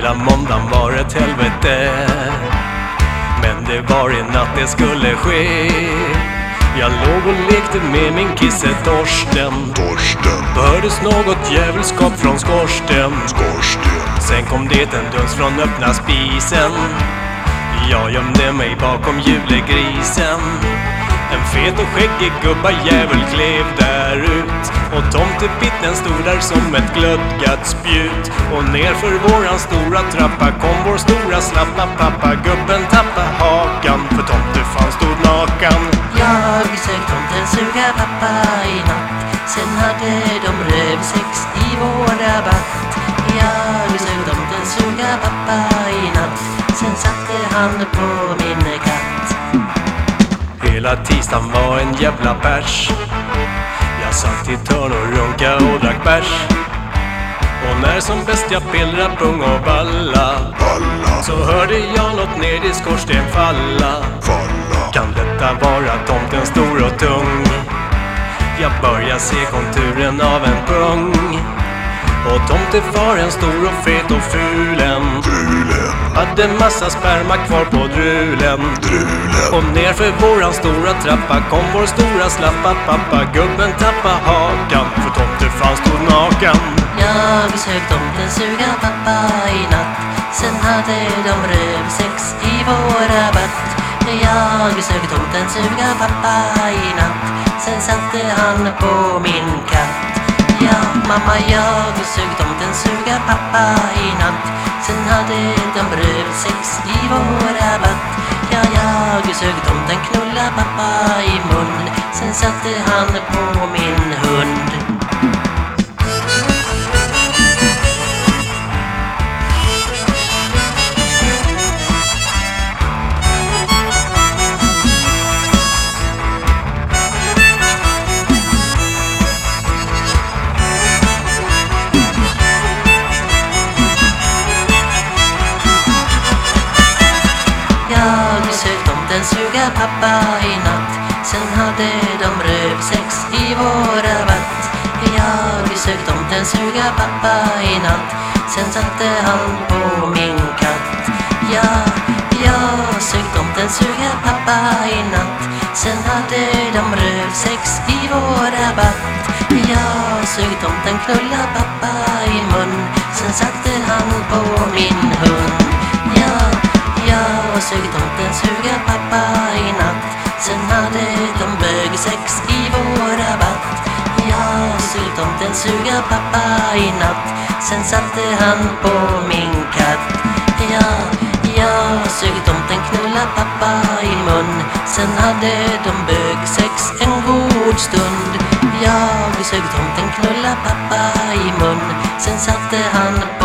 Hela måndagen var ett helvete, men det var i natt det skulle ske. Jag låg och lekte med min kisse Torsten. Hördes något djävulskap från skorsten. Sen kom det en duns från öppna spisen. Jag gömde mig bakom julegrisen. En fet och skäggig gubba jävel klev där ut, och tomtepitten stod där som ett glödgat spjut. Och nerför våran stora trappa kom vår stora slappa pappa. Gubben tappa hakan, för tomtefan stod nakan. Jag sög tomten suga pappa i natt. Sen hade de rövsex i vår rabatt. Jag sög tomten suga pappa i natt. Sen satte han på min katt. Hela tisdagen var en jävla pers. Jag satt i törn och runka och drack bärs. Och när som bäst jag pillra pung och balla, så hörde jag något ner i skorsten falla. Kan detta vara tomten stor och tung? Jag börjar se konturen av en pung. Och tomtefaren stor och fet och fulen hade massa sperma kvar på drulen. Och nerför våran stora trappa kom vår stora slappa pappa. Gubben tappa hakan, för tomtefan stod nakan. Jag sög tomten suga pappa i natt. Sen hade de rövsex i vår rabatt. Jag sög tomten suga pappa i natt. Sen satte han på min katt. Ja, mamma, jag sög tomten suga pappa i natt. Sen hade de rövsex i vår rabatt. Ja, jag sög tomten knulla pappa i mun. Sen satte han på min hund. Jag sög tomten suga pappa i natt. Sen hade de rövsex i vår rabatt. Jag sög tomten suga pappa i natt. Sen satte han på min katt. Ja, jag sög tomten suga pappa i natt. Sen hade de rövsex i vår rabatt. Jag sög tomten knulla pappa i mun. Sen satte han på min hund. Jag sög tomten suga pappa i natt. Sen hade de bögsex i vår rabatt. Jag sög tomten suga pappa i natt. Sen satte han på min katt. Jag sög tomten knulla pappa i mun. Sen hade de bögsex en god stund. Jag sög tomten knulla pappa i mun. Sen satte han på